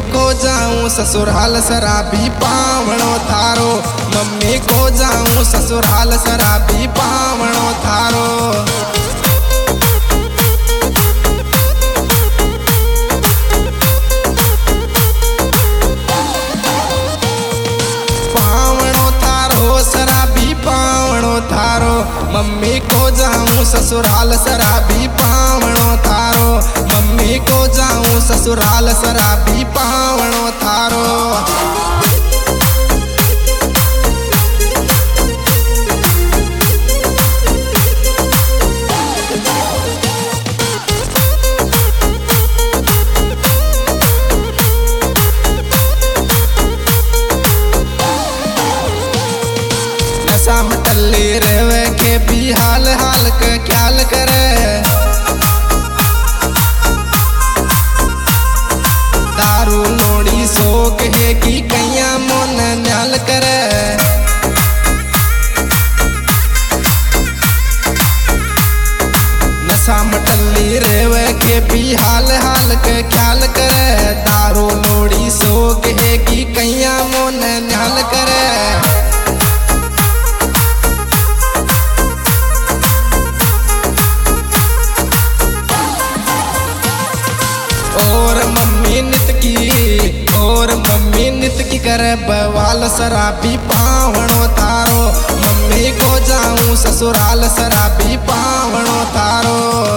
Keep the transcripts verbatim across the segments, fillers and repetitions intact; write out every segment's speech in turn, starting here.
को जाऊं ससुराल शराबी पावणो थारो। मम्मी को जाऊं ससुराल शराबी पावणो थारो। पावणो थारो शराबी पावणो थारो। मम्मी को जाऊं ससुराल शराबी पावणो थारो। मम्मी को जाऊं ससुराल शराबी पावणो थारो। नशा में टल्ली रेवे के भी हाल हाल का ख्याल करे। दारू लोड़ी शोक है कि कैया मोन न्याल करे। नशा में टल्ली रेवे के भी हाल हाल का ख्याल करे। दारू लोड़ी शोक है कि कैया मोन न्याल करे। और मम्मी नित की और मम्मी नित की करे बवाल शराबी पावणो थारो। मम्मी को जाऊं ससुराल शराबी पावणो थारो।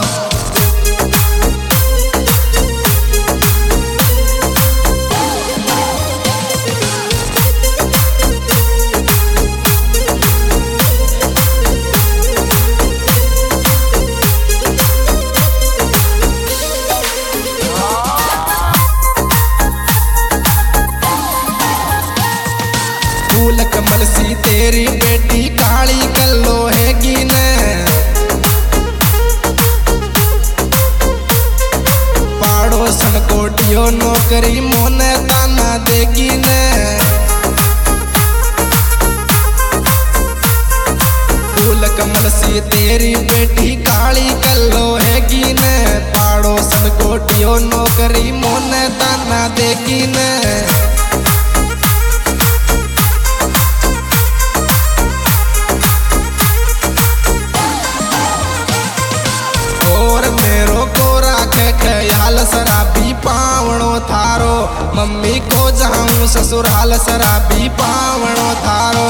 फूल कमल सी तेरी बेटी काली कल्लो हैगी न। पाड़ोसन कोटियो नौकरी मोने ताना देगी न। फूल कमल सी तेरी बेटी काली कल्लो हैगी न। पाड़ोसन कोटियो नौकरी मोने ताना देगी न। ख्याल शराबी पावणो थारो। मम्मी को जाऊं ससुराल शराबी पावणो थारो।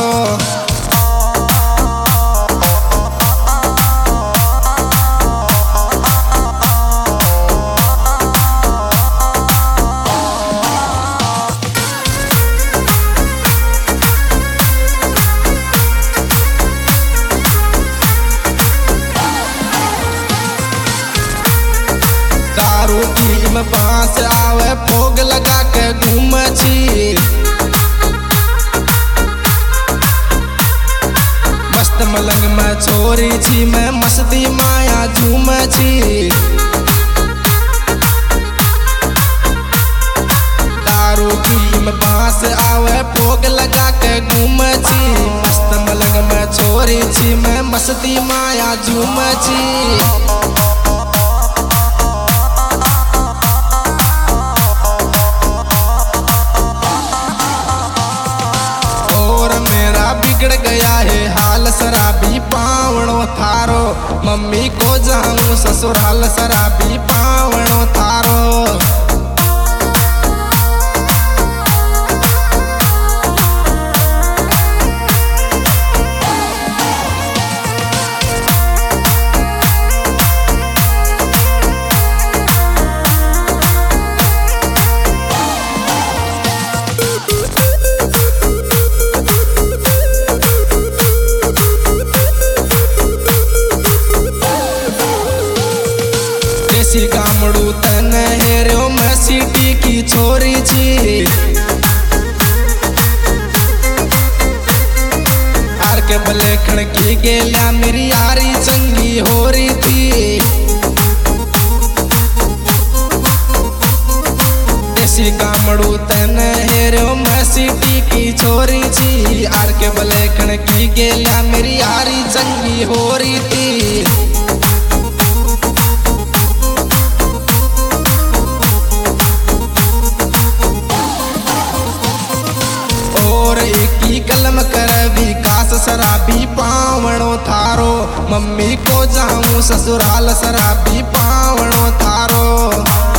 दारू की में बांस आवे भोग लगा के घूम छी। मस्त मलंग में छोरी छी मैं मस्ती माया झूम छी। दारू की में बांस आवे भोग लगा के घूम छी। मस्त मलंग में छोरी छी मैं मस्ती माया झूम छी। बिगड़ गया है हाल शराबी पावणो थारो। मम्मी को जाऊं ससुराल शराबी पावणो थारो। गामड़ू तन हेरो मैं सिटी की छोरी छी। आर के बलेखण की गेल्या मेरी यारी चंगी हो रही थी। देसी गामड़ू तन हेरो मैं सिटी की छोरी छी। आर के बलेखण की गेल्या मेरी यारी चंगी हो रही थी। शराबी पावणो थारो। मम्मी को जाऊं ससुराल शराबी पावणो थारो।